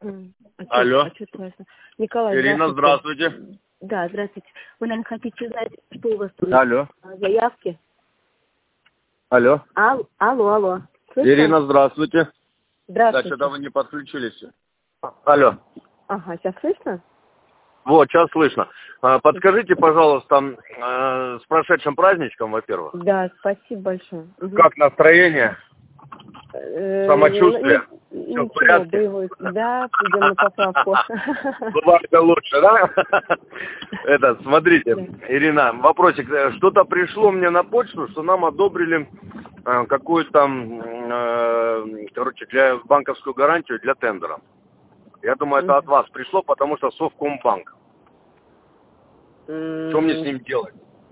Алло. А что слышно? Николай, Ирина, здравствуйте. Да, здравствуйте. Вы, наверное, хотите узнать, что у вас тут? Алло. Заявки? Алло. Алло. Слышно? Ирина, здравствуйте. Здравствуйте. Да, что-то вы не подключились. Алло. Ага, сейчас слышно? Вот, сейчас слышно. Подскажите, пожалуйста, с прошедшим праздничком, во-первых. Да, спасибо большое. Угу. Как настроение? Самочувствие? Все в порядке? Боевой. Да, идем на поправку. Бывает лучше, да? Смотрите, Ирина, вопросик. Что-то пришло мне на почту, что нам одобрили какую-то, для банковскую гарантию для тендера. Я думаю, это от вас пришло, потому что Совкомбанк. Что мне с ним делать?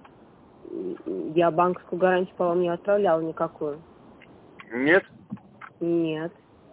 Я банковскую гарантию, по-моему, не отправляла никакую. Нет? Нет.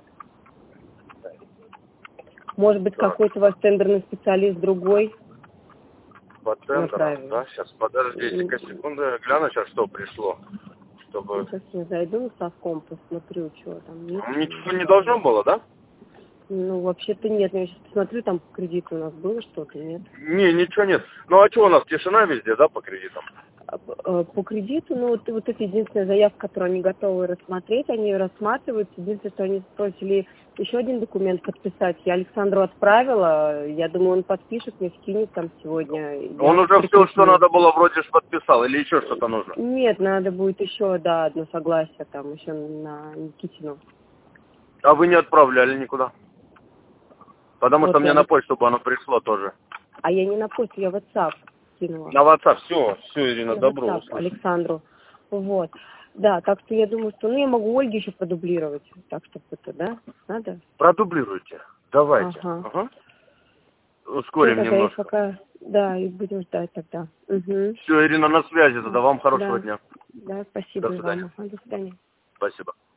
Может быть, какой-то у вас тендерный специалист другой? По тендерам, да? Сейчас, подождите-ка секунду, я гляну сейчас, что пришло. Чтобы... Сейчас я зайду на Совком, посмотрю, что там. Ничего не должно было, да? Ну, вообще-то нет. Я сейчас посмотрю, там по кредиту у нас было что-то, нет? Не, ничего нет. Ну, а что у нас, тишина везде, да, по кредитам? По кредиту, ну, вот это единственная заявка, которую они готовы рассмотреть, они ее рассматривают. Единственное, что они спросили еще один документ подписать. Я Александру отправила, я думаю, он подпишет, мне скинет там сегодня. Он уже все, что надо было, вроде же подписал, или еще что-то нужно? Нет, надо будет еще, да, одно согласие там, еще на Никитину. А вы не отправляли никуда? Потому Вот что мне на почту бы оно пришло тоже. А я не на почту, я в WhatsApp скинула. На WhatsApp, все, Ирина, Я добро WhatsApp услышать. Александру. Вот. Да, так что я думаю, что, я могу Ольге еще продублировать. Так что это, да? Надо? Продублируйте. Давайте. Ага. Ускорим немножко. Пока... Да, и будем ждать тогда. Угу. Все, Ирина, на связи тогда. Вам хорошего дня. Да, спасибо. До свидания. Вам. До свидания. Спасибо.